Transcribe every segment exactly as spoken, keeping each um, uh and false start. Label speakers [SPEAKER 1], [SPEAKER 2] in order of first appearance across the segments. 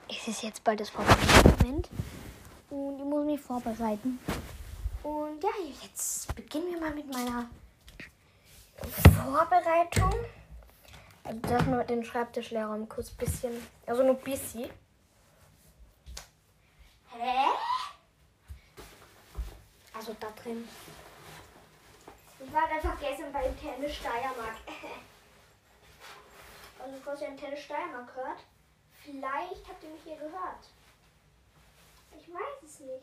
[SPEAKER 1] es ist jetzt bald das Vorbereitungsmoment. Und ich muss mich vorbereiten. Und ja, jetzt beginnen wir mal mit meiner Vorbereitung. Also das nur den Schreibtischleerraum kurz ein bisschen. Also nur ein bisschen. Hä? Also da drin. Ich war einfach gestern bei Antenne Steiermark. Also falls ihr Antenne Steiermark hört, vielleicht habt ihr mich hier gehört. Ich weiß es nicht.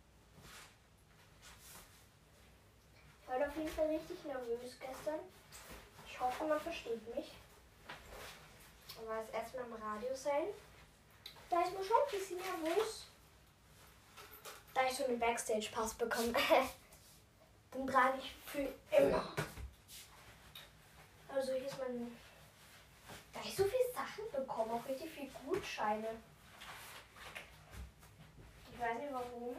[SPEAKER 1] Ich war auf jeden Fall richtig nervös gestern. Ich hoffe, man versteht mich. Ich war das erste Mal im Radio sein. Da ist man schon ein bisschen nervös. Da ich so einen Backstage-Pass bekomme. Den trage ich für immer. Also hier ist mein... Da ich so viele Sachen bekomme, auch richtig viele Gutscheine. Ich weiß nicht warum.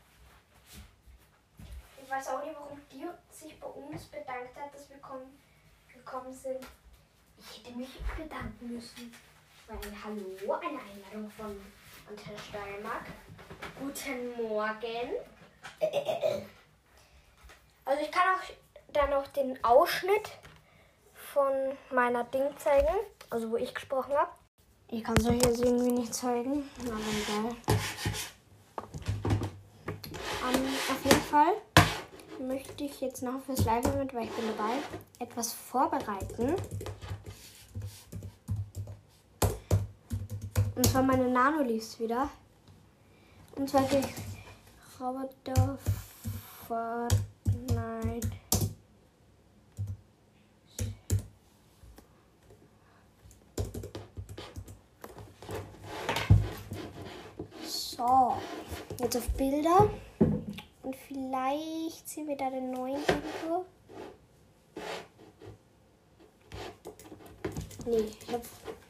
[SPEAKER 1] Ich weiß auch nicht, warum die sich bei uns bedankt hat, dass wir kommen, gekommen sind. Ich hätte mich bedanken müssen. Weil ein Hallo, eine Einladung von Antenne Steiermark. Guten Morgen. Also ich kann auch dann noch den Ausschnitt von meiner Ding zeigen, also wo ich gesprochen habe. Ich kann es euch jetzt irgendwie nicht zeigen, aber egal. Um, auf jeden Fall möchte ich jetzt noch fürs Live-Event, weil ich bin dabei, etwas vorbereiten. Und zwar meine Nanoleafs wieder. Und zwar gehe ich Roboter Fortnite. So, jetzt auf Bilder. Und vielleicht sehen wir da den neuen irgendwo. Nee, ich hab.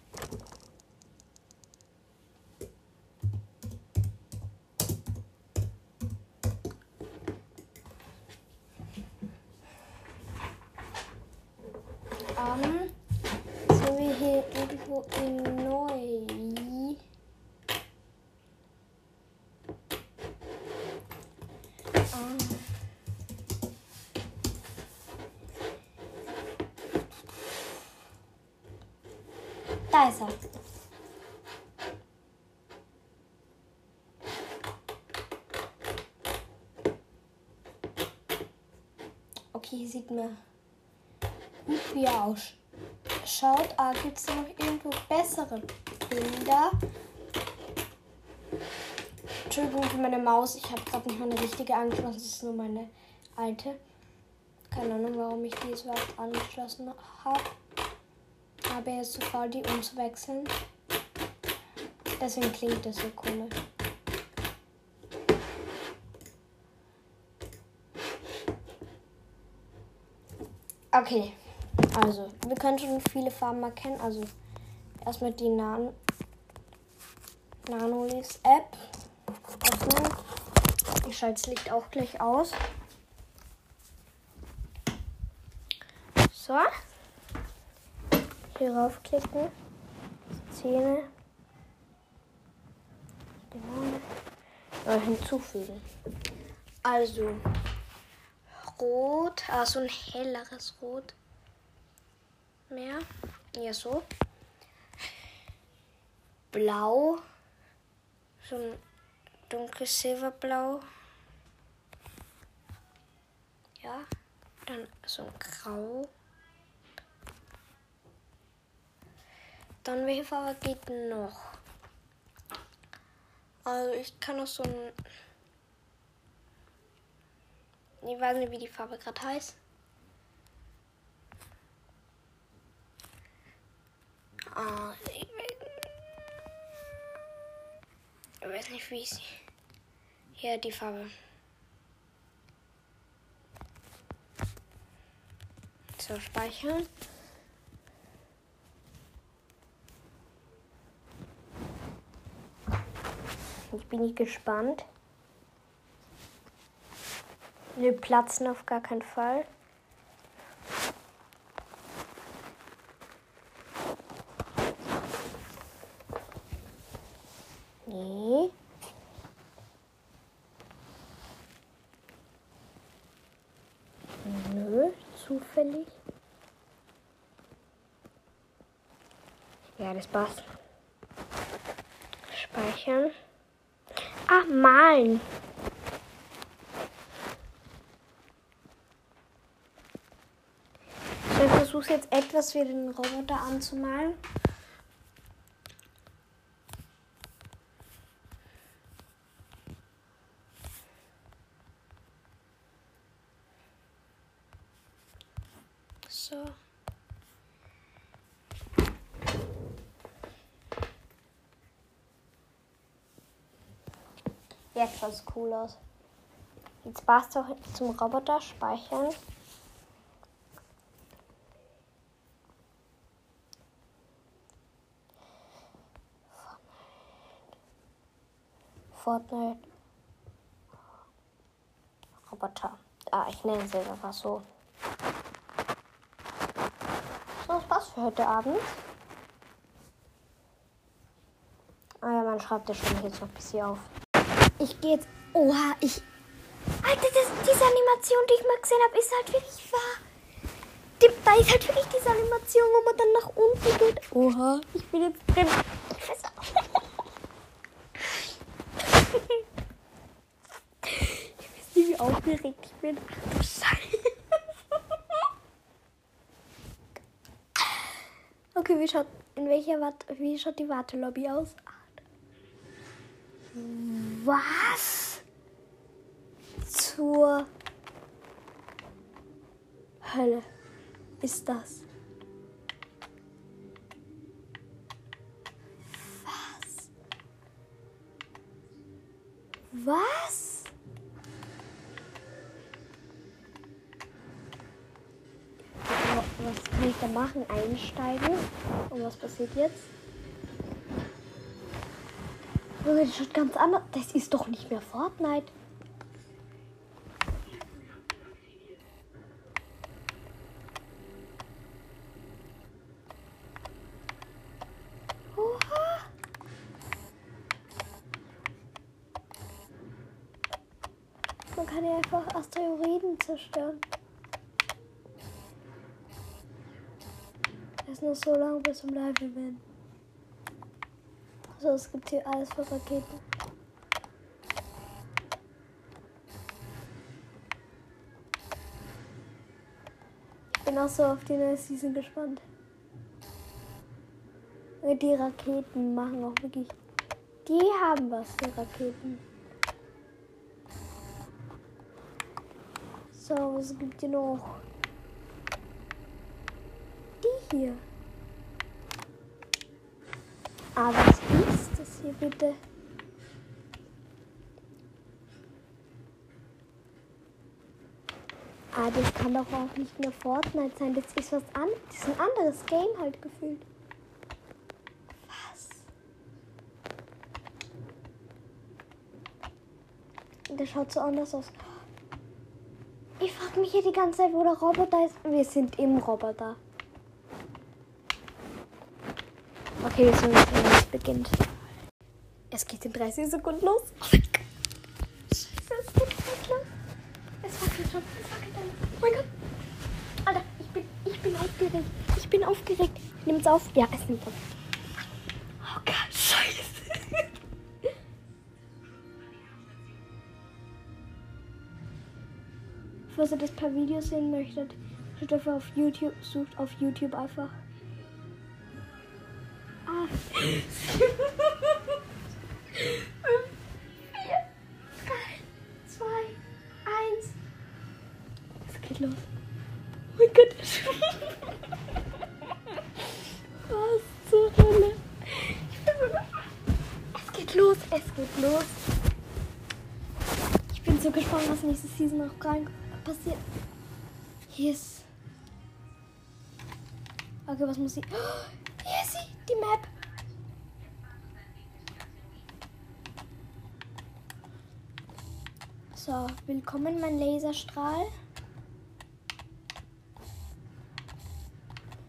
[SPEAKER 1] Ähm, sehen wir hier irgendwo in neu. Da ist er. Okay, hier sieht man gut, wie er ausschaut. Ah, gibt es noch irgendwo bessere Bilder? Entschuldigung für meine Maus. Ich habe gerade nicht meine richtige angeschlossen. Das ist nur meine alte. Keine Ahnung, warum ich die jetzt überhaupt angeschlossen habe. Aber er ist zu faul, die umzuwechseln. Deswegen klingt das so komisch. Okay, also wir können schon viele Farben erkennen. Also erstmal die Nan Nanoleafs App öffnen. Ich schalte das Licht auch gleich aus. So. Hier raufklicken. Szene. Äh, hinzufügen. Also Rot, ah, so ein helleres Rot. Mehr. Ja, so. Blau. So ein dunkles Silberblau. Ja. Dann so ein Grau. Dann welche Farbe geht noch? Also ich kann noch so ein... Ich weiß nicht, wie die Farbe gerade heißt. Ah, ich weiß nicht, wie sie... Hier die Farbe. So, speichern. Jetzt bin ich gespannt. Wir platzen auf gar keinen Fall. Nee. Nö, zufällig. Ja, das passt. Speichern. Ah, malen. So, ich versuche jetzt etwas wie den Roboter anzumalen. So. Jetzt schaut es cool aus. Jetzt passt auch zum Roboter speichern. Fortnite. Roboter. Ah, ich nenne sie einfach so. So, das passt für heute Abend. Ah ja, mein Schreibtisch stelle ich jetzt noch ein bisschen auf. Ich gehe jetzt... Oha, ich... Alter, das, diese Animation, die ich mal gesehen habe, ist halt wirklich wahr. Die, da ist halt wirklich diese Animation, wo man dann nach unten geht. Oha, ich bin jetzt drin. Ich weiß nicht, wie aufgeregt ich bin. Ach du Scheiße. Okay, wie schaut, in welcher Wart, wie schaut die Wartelobby aus? Was? Zur Hölle ist das? Was? Was? Was kann ich da machen? Einsteigen? Und was passiert jetzt? Das schaut ganz anders. Das ist doch nicht mehr Fortnite. Oha. Man kann ja einfach Asteroiden zerstören. Das ist nur so lange bis zum Live-Event. So, es gibt hier alles für Raketen. Ich bin auch so auf die neue Season gespannt. Die Raketen machen auch wirklich... Die haben was, die Raketen. So, was gibt hier noch? Die hier. Ah, was ist das hier bitte? Ah, das kann doch auch nicht mehr Fortnite sein. Das ist was anderes. Das ist ein anderes Game halt gefühlt. Was? Das schaut so anders aus. Ich frage mich hier die ganze Zeit, wo der Roboter ist. Wir sind im Roboter. Okay, so es beginnt. Es geht in dreißig Sekunden los. Oh mein Gott. Scheiße, es geht gleich los. Es wackelt schon. Es wackelt dann. Oh mein Gott. Alter, ich bin, ich bin aufgeregt. Ich bin aufgeregt. Nimmt's auf? Ja, es nimmt auf. Oh Gott, scheiße. Falls ihr das paar Videos sehen möchtet, schaut einfach auf YouTube, sucht auf YouTube einfach. Ah. fünf, vier, drei, zwei, eins. Es geht los. Oh mein Gott. Was zur Hölle? Es geht los, es geht los. Ich bin so gespannt, was nächste Season noch rein passiert. Hier ist... Okay, was muss ich... Oh, hier ist sie, die Map. So, willkommen mein Laserstrahl.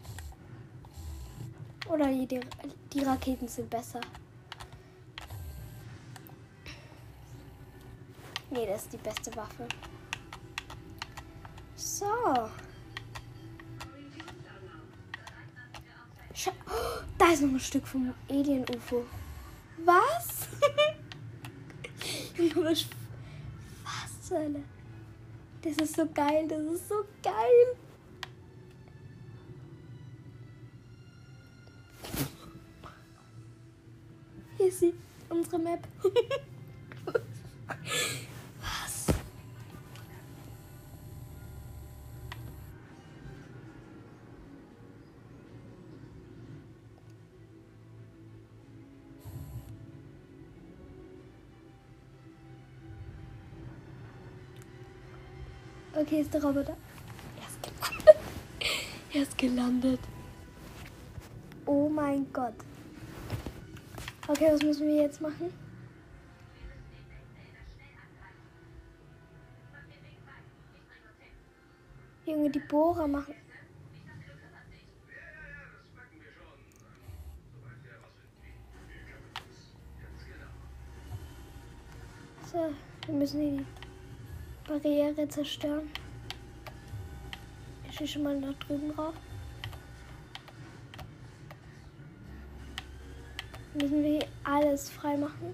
[SPEAKER 1] Oder die, die Raketen sind besser. Nee, das ist die beste Waffe. So. Scha oh, da ist noch ein Stück vom Alien-U F O. Was? Was zur Hölle? Das ist so geil, das ist so geil. Hier ist sie, unsere Map. Was? Okay, ist der Roboter. Er ist gelandet. Er ist gelandet. Oh mein Gott. Okay, was müssen wir jetzt machen? Junge, die Bohrer machen. So, wir müssen die Barriere zerstören. Ich stehe schon mal da drüben drauf. Müssen wir hier alles freimachen.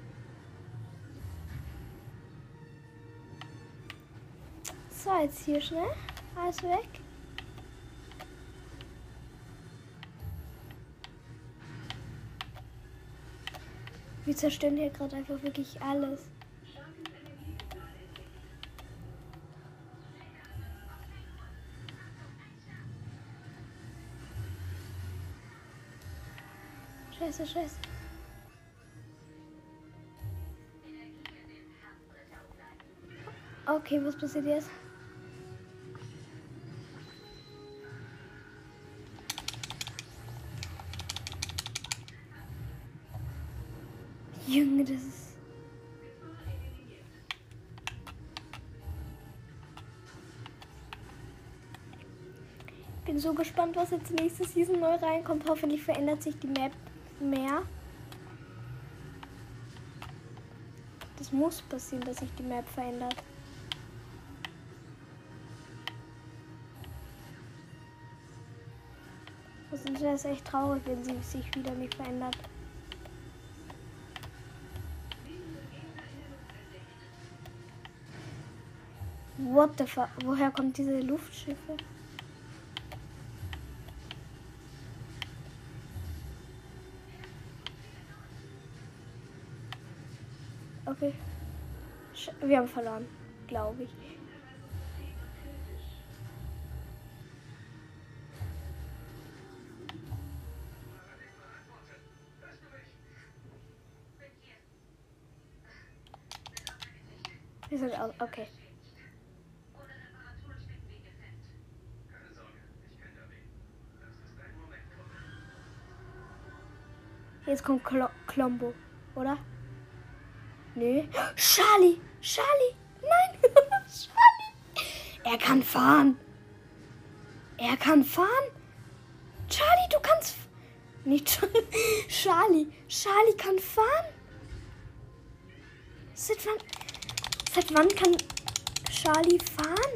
[SPEAKER 1] So, jetzt hier schnell. Alles weg. Wir zerstören hier gerade einfach wirklich alles. Scheiße, scheiße. Okay, was passiert jetzt? Junge, das ist... Ich bin so gespannt, was jetzt nächste Season neu reinkommt. Hoffentlich verändert sich die Map mehr. Das muss passieren, dass sich die Map verändert. Sonst wäre es echt traurig, wenn sie sich wieder nicht verändert. What the fuck? Woher kommen diese Luftschiffe? Okay. Wir haben verloren, glaube ich. Wir sind aus. Okay. Jetzt kommt Klo Klombo, oder? Nee. Charlie! Charlie! Nein! Charlie! Er kann fahren! Er kann fahren! Charlie, du kannst... Nicht Charlie! Charlie kann fahren! Seit wann... Seit wann kann Charlie fahren?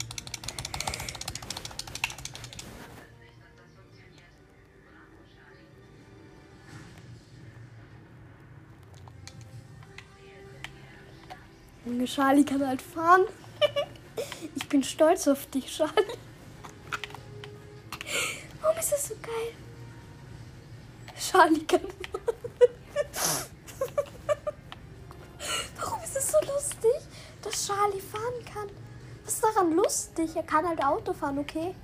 [SPEAKER 1] Junge, Charlie kann halt fahren. Ich bin stolz auf dich, Charlie. Warum ist das so geil? Charlie kann fahren. Warum ist es so lustig, dass Charlie fahren kann? Was ist daran lustig? Er kann halt Auto fahren, okay?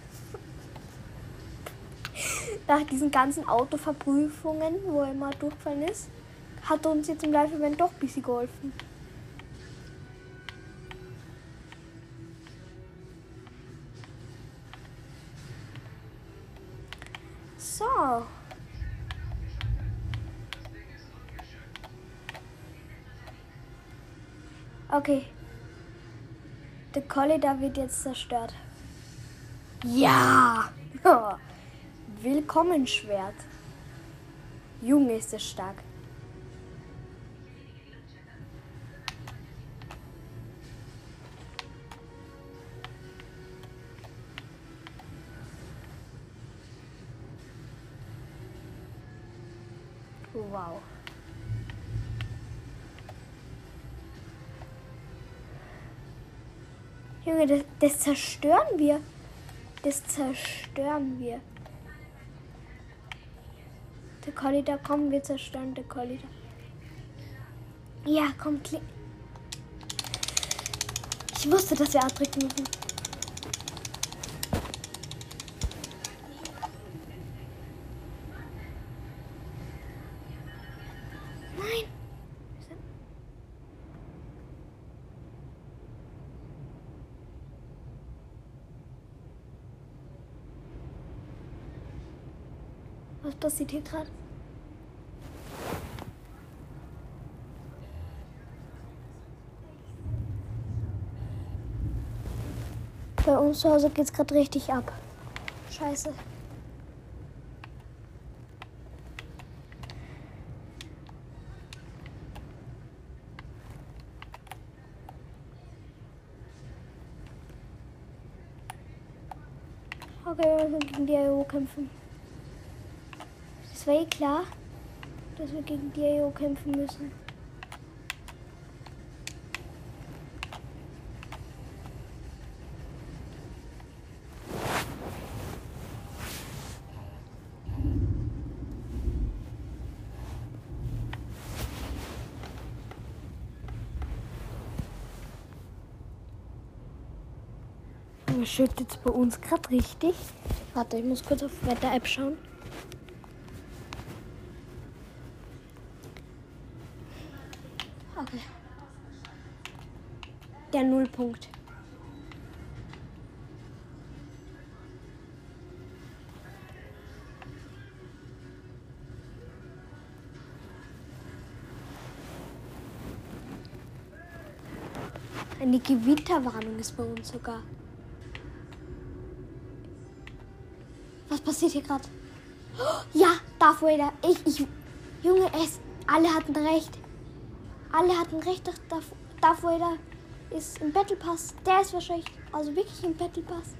[SPEAKER 1] Nach diesen ganzen Autoverprüfungen, wo er immer durchgefallen ist, hat uns jetzt im Live-Event doch ein bisschen geholfen. So. Okay. Der Collider wird jetzt zerstört. Ja! Willkommen, Schwert. Junge, ist es stark.
[SPEAKER 2] Wow. Junge, das, das zerstören wir. Das zerstören wir. Der Collider, komm, wir zerstören der Collider. Ja, komm, klick. Ich wusste, dass wir abdrücken müssen. Nein. Was passiert hier gerade? Bei uns zu Hause geht's gerade richtig ab. Scheiße. Okay, wir müssen gegen die A E O kämpfen. Das war eh klar, dass wir gegen die A E O kämpfen müssen. Es schüttet jetzt bei uns gerade richtig. Warte, ich muss kurz auf Wetter-App schauen. Okay. Der Nullpunkt. Eine Gewitterwarnung ist bei uns sogar. Was passiert hier gerade? Ja, Darth Vader. Ich, ich, Junge, es, alle hatten recht. Alle hatten recht, Darth, Darth Vader ist im Battle Pass. Der ist wahrscheinlich, also wirklich im Battle Pass.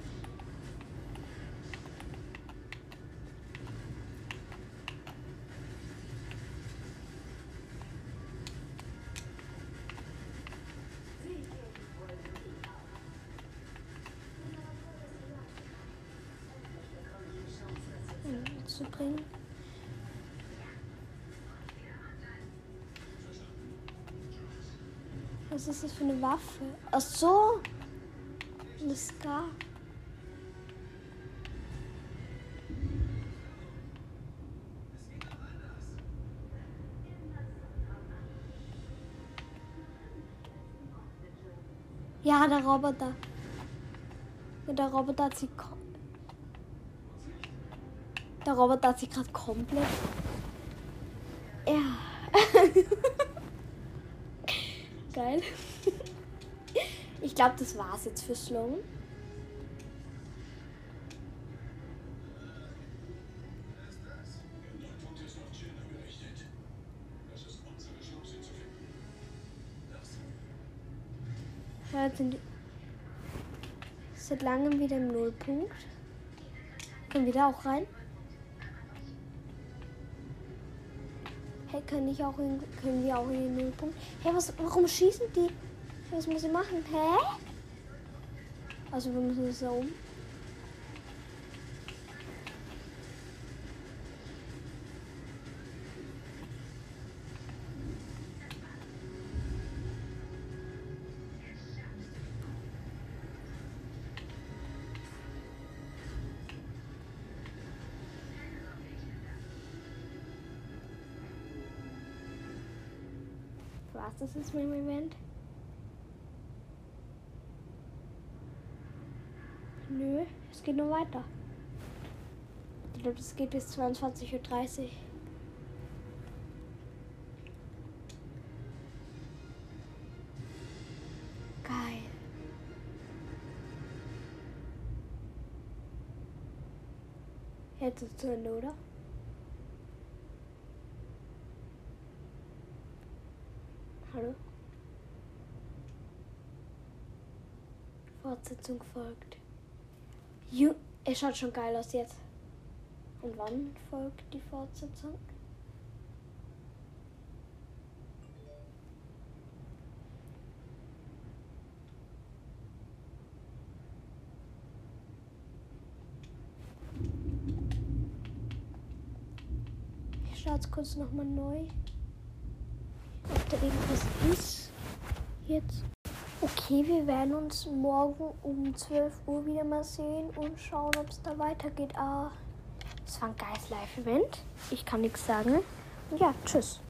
[SPEAKER 2] Zu bringen. Was ist das für eine Waffe? Ach so. Eine Scar. Ja, der Roboter. Der Roboter hat sich Der Roboter hat sich gerade komplett. Ja. Geil. Ich glaube, das war's jetzt für Sloan. Ja, jetzt sind die seit langem wieder im Nullpunkt. Können wir da auch rein? Hey, können, ich auch in, können wir auch in den Nullpunkt? Hey, was, warum schießen die? Hey, was muss ich machen? Hä? Also wir müssen das da um. Was das ist mit dem Event? Nö, es geht nur weiter. Ich glaube, es geht bis zweiundzwanzig Uhr dreißig. Geil. Jetzt ist es zu Ende, oder? Hallo? Fortsetzung folgt. Ju, es schaut schon geil aus jetzt. Und wann folgt die Fortsetzung? starte kurz nochmal neu. Ob da irgendwas ist. Jetzt. Okay, wir werden uns morgen um zwölf Uhr wieder mal sehen und schauen, ob es da weitergeht. Ah, es war ein geiles Live-Event. Ich kann nichts sagen. Und ja, tschüss.